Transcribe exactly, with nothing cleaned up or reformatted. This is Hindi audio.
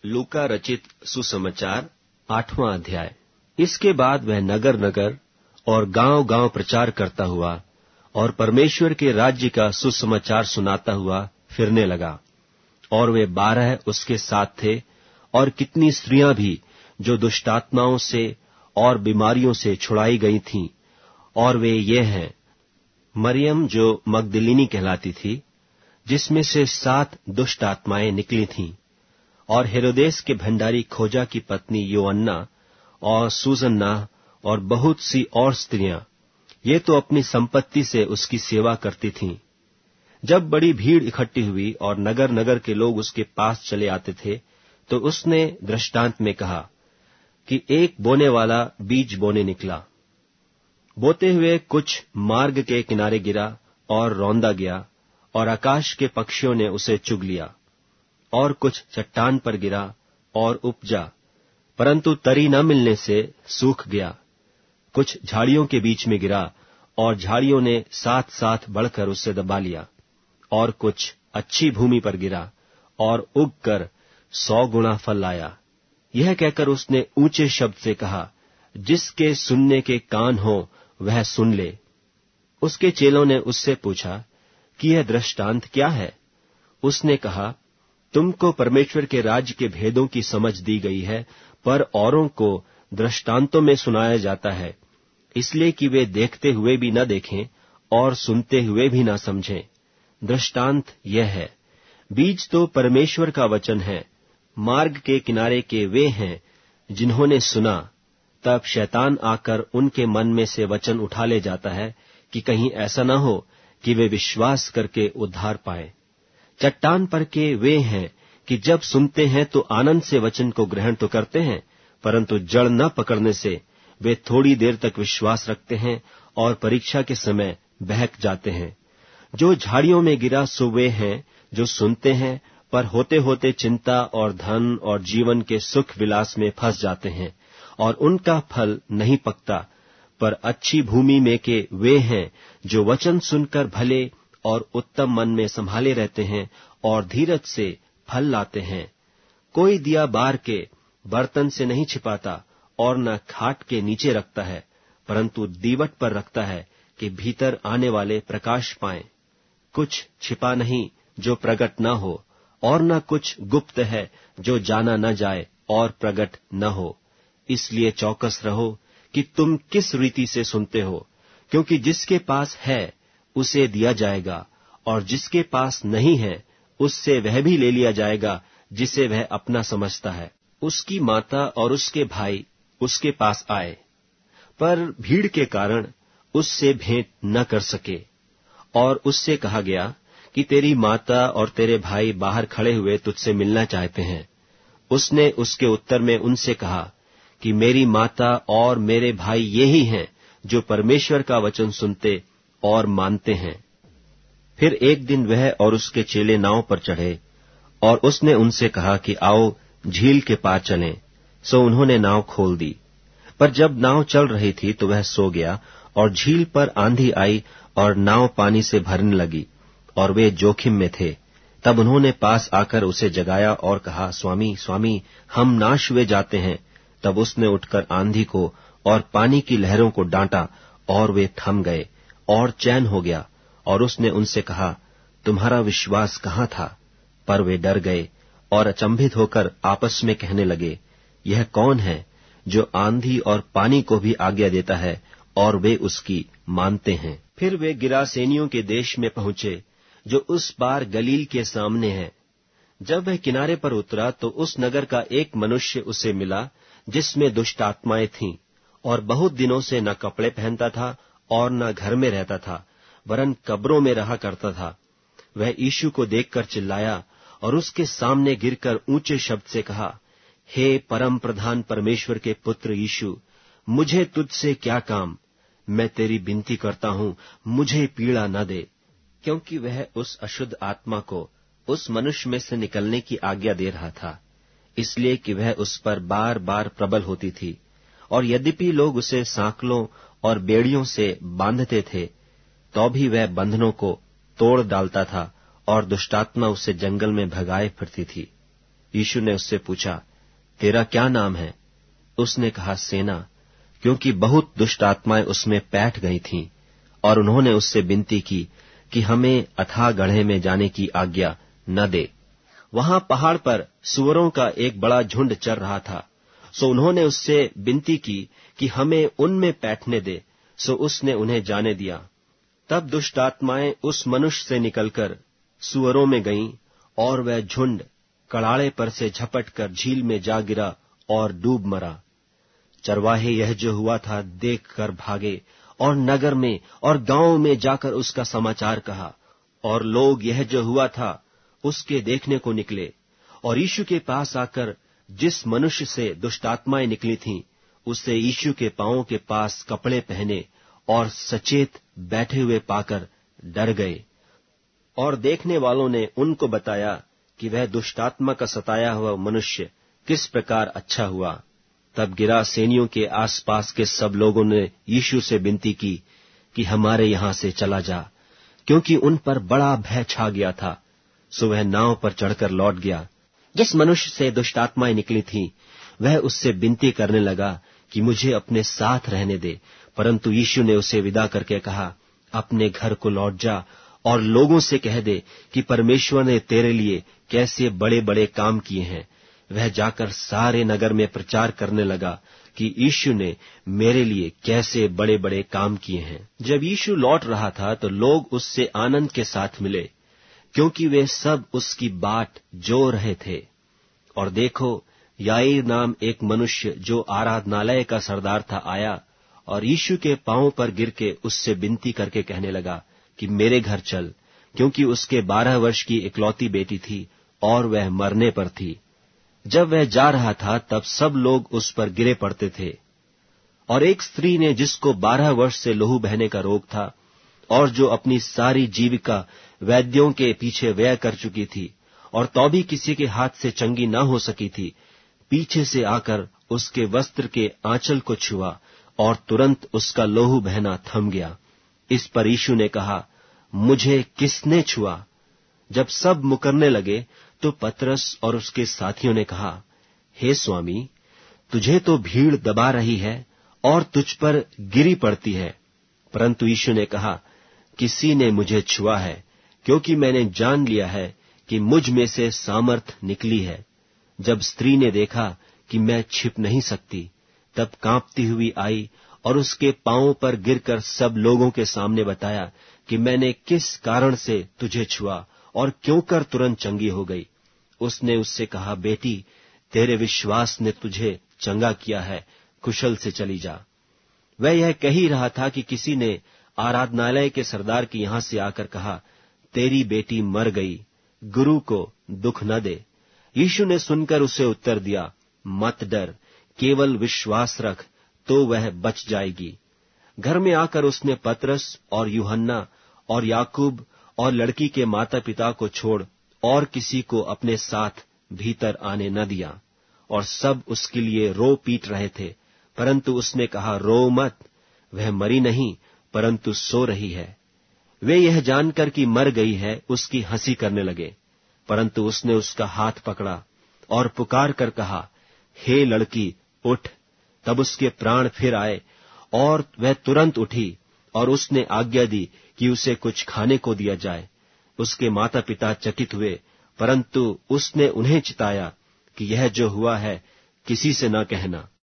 लूका रचित सुसमाचार आठवां अध्याय। इसके बाद वह नगर नगर और गांव गांव प्रचार करता हुआ और परमेश्वर के राज्य का सुसमाचार सुनाता हुआ फिरने लगा। और वे बारह उसके साथ थे, और कितनी स्त्रियां भी जो दुष्टात्माओं से और बीमारियों से छुड़ाई गई थीं। और वे ये हैं, मरियम जो मगदलिनी कहलाती थी, जिसमें से सात दुष्ट आत्माएं निकली थीं, और हेरोदेस के भंडारी खोजा की पत्नी योअन्ना और सुसन्ना और बहुत सी और स्त्रियां, ये तो अपनी संपत्ति से उसकी सेवा करती थीं। जब बड़ी भीड़ इकट्ठी हुई और नगर नगर के लोग उसके पास चले आते थे, तो उसने दृष्टांत में कहा कि एक बोने वाला बीज बोने निकला। बोते हुए कुछ मार्ग के किनारे गिरा और रौंदा गया, और आकाश के पक्षियों ने उसे चुग लिया। और कुछ चट्टान पर गिरा और उपजा, परंतु तरी न मिलने से सूख गया। कुछ झाड़ियों के बीच में गिरा, और झाड़ियों ने साथ साथ बढ़कर उसे दबा लिया। और कुछ अच्छी भूमि पर गिरा, और उगकर सौ गुना फल लाया। यह कहकर उसने ऊंचे शब्द से कहा, जिसके सुनने के कान हो वह सुन ले। उसके चेलों ने उससे पूछा कि यह दृष्टांत क्या है? उसने कहा, तुमको परमेश्वर के राज्य के भेदों की समझ दी गई है, पर औरों को दृष्टांतों में सुनाया जाता है, इसलिए कि वे देखते हुए भी न देखें और सुनते हुए भी न समझें। दृष्टांत यह है, बीज तो परमेश्वर का वचन है। मार्ग के किनारे के वे हैं जिन्होंने सुना, तब शैतान आकर उनके मन में से वचन उठा ले जाता है कि कहीं ऐसा न हो कि वे विश्वास करके उद्धार पाएं। चट्टान पर के वे हैं कि जब सुनते हैं तो आनंद से वचन को ग्रहण तो करते हैं, परंतु जड़ न पकड़ने से वे थोड़ी देर तक विश्वास रखते हैं और परीक्षा के समय बहक जाते हैं। जो झाड़ियों में गिरा सो वे हैं जो सुनते हैं, पर होते होते चिंता और धन और जीवन के सुख विलास में फंस जाते हैं, और उनका फल नहीं पकता। पर अच्छी भूमि में के वे हैं जो वचन सुनकर भले और उत्तम मन में संभाले रहते हैं और धीरज से फल लाते हैं। कोई दिया बार के बर्तन से नहीं छिपाता और न खाट के नीचे रखता है, परंतु दीवट पर रखता है कि भीतर आने वाले प्रकाश पाएं। कुछ छिपा नहीं जो प्रगट न हो, और न कुछ गुप्त है जो जाना न जाए और प्रगट न हो। इसलिए चौकस रहो कि तुम किस रीति से सुनते हो, क्योंकि जिसके पास है उसे दिया जाएगा, और जिसके पास नहीं है उससे वह भी ले लिया जाएगा जिसे वह अपना समझता है। उसकी माता और उसके भाई उसके पास आए, पर भीड़ के कारण उससे भेंट न कर सके। और उससे कहा गया कि तेरी माता और तेरे भाई बाहर खड़े हुए तुझसे मिलना चाहते हैं। उसने उसके उत्तर में उनसे कहा कि मेरी माता और मेरे भाई ये ही हैं जो परमेश्वर का वचन सुनते और मानते हैं। फिर एक दिन वह और उसके चेले नाव पर चढ़े, और उसने उनसे कहा कि आओ झील के पार चलें। सो उन्होंने नाव खोल दी। पर जब नाव चल रही थी तो वह सो गया, और झील पर आंधी आई और नाव पानी से भरने लगी, और वे जोखिम में थे। तब उन्होंने पास आकर उसे जगाया और कहा, स्वामी स्वामी, हम नाश हुए जाते हैं। तब उसने उठकर आंधी को और पानी की लहरों को डांटा, और वे थम गए और चैन हो गया। और उसने उनसे कहा, तुम्हारा विश्वास कहाँ था? पर वे डर गए और अचंभित होकर आपस में कहने लगे, यह कौन है जो आंधी और पानी को भी आज्ञा देता है और वे उसकी मानते हैं। फिर वे गिरासेनियों के देश में पहुंचे, जो उस पार गलील के सामने है। जब वह किनारे पर उतरा तो उस नगर का एक मनुष्य उसे मिला जिसमें दुष्ट आत्माएं थीं, और बहुत दिनों से न कपड़े पहनता था और न घर में रहता था, वरन कब्रों में रहा करता था। वह यीशु को देखकर चिल्लाया और उसके सामने गिरकर ऊंचे शब्द से कहा, हे परम प्रधान परमेश्वर के पुत्र यीशु, मुझे तुझसे क्या काम? मैं तेरी विनती करता हूं, मुझे पीड़ा न दे। क्योंकि वह उस अशुद्ध आत्मा को उस मनुष्य में से निकलने की आज्ञा दे रहा था, इसलिए कि वह उस पर बार बार प्रबल होती थी। और यद्यपि लोग उसे सांकलों और बेड़ियों से बांधते थे, तो भी वह बंधनों को तोड़ डालता था, और दुष्टात्मा उसे जंगल में भगाए फिरती थी। यीशु ने उससे पूछा, तेरा क्या नाम है? उसने कहा, सेना, क्योंकि बहुत दुष्ट आत्माएं उसमें बैठ गई थीं, और उन्होंने उससे विनती की कि हमें अथाह गड्ढे में जाने की आज्ञा न दे। वहां पहाड़ पर सूअरों का एक बड़ा झुंड चर रहा था, सो उन्होंने उससे विनती की कि हमें उनमें बैठने दे, सो उसने उन्हें जाने दिया। तब दुष्ट आत्माएं उस मनुष्य से निकलकर सूअरों में गईं, और वह झुंड कड़ाड़े पर से झपट कर झील में जा गिरा और डूब मरा। चरवाहे यह जो हुआ था देख कर भागे, और नगर में और गांव में जाकर उसका समाचार कहा, और लोग यह जो हुआ था उसके देखने को निकले, और यीशु के पास आकर जिस मनुष्य से दुष्टात्माएं निकली थीं, उसे यीशु के पांवों के पास कपड़े पहने और सचेत बैठे हुए पाकर डर गए। और देखने वालों ने उनको बताया कि वह दुष्टात्मा का सताया हुआ मनुष्य किस प्रकार अच्छा हुआ। तब गिरासेनियों के आसपास के सब लोगों ने यीशु से विनती की कि हमारे यहां से चला जा, क्योंकि उन पर बड़ा भय छा गया था। सो वह नाव पर चढ़कर लौट गया। जिस मनुष्य से दुष्टात्माएं निकली थीं, वह उससे विनती करने लगा कि मुझे अपने साथ रहने दे, परंतु यीशु ने उसे विदा करके कहा, अपने घर को लौट जा और लोगों से कह दे कि परमेश्वर ने तेरे लिए कैसे बड़े बड़े काम किए हैं। वह जाकर सारे नगर में प्रचार करने लगा कि यीशु ने मेरे लिए कैसे बड़े बड़े काम किए हैं। जब यीशु लौट रहा था तो लोग उससे आनंद के साथ मिले, क्योंकि वे सब उसकी बाट जो रहे थे। और देखो, याईर नाम एक मनुष्य जो आराधनालय का सरदार था आया, और यीशु के पांवों पर गिर के उससे विनती करके कहने लगा कि मेरे घर चल, क्योंकि उसके बारह वर्ष की इकलौती बेटी थी और वह मरने पर थी। जब वह जा रहा था तब सब लोग उस पर गिरे पड़ते थे। और एक स्त्री ने, जिसको बारह वर्ष से लहू बहने का रोग था और जो अपनी सारी जीविका वैद्यों के पीछे व्यय कर चुकी थी और तो भी किसी के हाथ से चंगी न हो सकी थी, पीछे से आकर उसके वस्त्र के आंचल को छुआ और तुरंत उसका लहू बहना थम गया। इस पर यीशु ने कहा, मुझे किसने छुआ? जब सब मुकरने लगे तो पतरस और उसके साथियों ने कहा, हे स्वामी, तुझे तो भीड़ दबा रही है और तुझ पर गिरी पड़ती है। परंतु यीशु ने कहा, किसी ने मुझे छुआ है, क्योंकि मैंने जान लिया है कि मुझ में से सामर्थ निकली है। जब स्त्री ने देखा कि मैं छिप नहीं सकती, तब कांपती हुई आई और उसके पांवों पर गिरकर सब लोगों के सामने बताया कि मैंने किस कारण से तुझे छुआ और क्यों कर तुरंत चंगी हो गई। उसने उससे कहा, बेटी, तेरे विश्वास ने तुझे चंगा किया है, कुशल से चली जा। वह यह कह ही रहा था कि किसी ने आराधनालय के सरदार के यहां से आकर कहा, तेरी बेटी मर गई, गुरु को दुख न दे। यीशु ने सुनकर उसे उत्तर दिया, मत डर, केवल विश्वास रख तो वह बच जाएगी। घर में आकर उसने पतरस और यूहन्ना और याकूब और लड़की के माता पिता को छोड़ और किसी को अपने साथ भीतर आने न दिया। और सब उसके लिए रो पीट रहे थे, परंतु उसने कहा, रो मत, वह मरी नहीं परंतु सो रही है। वे यह जानकर कि मर गई है उसकी हंसी करने लगे, परंतु उसने उसका हाथ पकड़ा और पुकार कर कहा, हे लड़की, उठ। तब उसके प्राण फिर आए और वह तुरंत उठी, और उसने आज्ञा दी कि उसे कुछ खाने को दिया जाए। उसके माता पिता चकित हुए, परंतु उसने उन्हें चिताया कि यह जो हुआ है किसी से न कहना।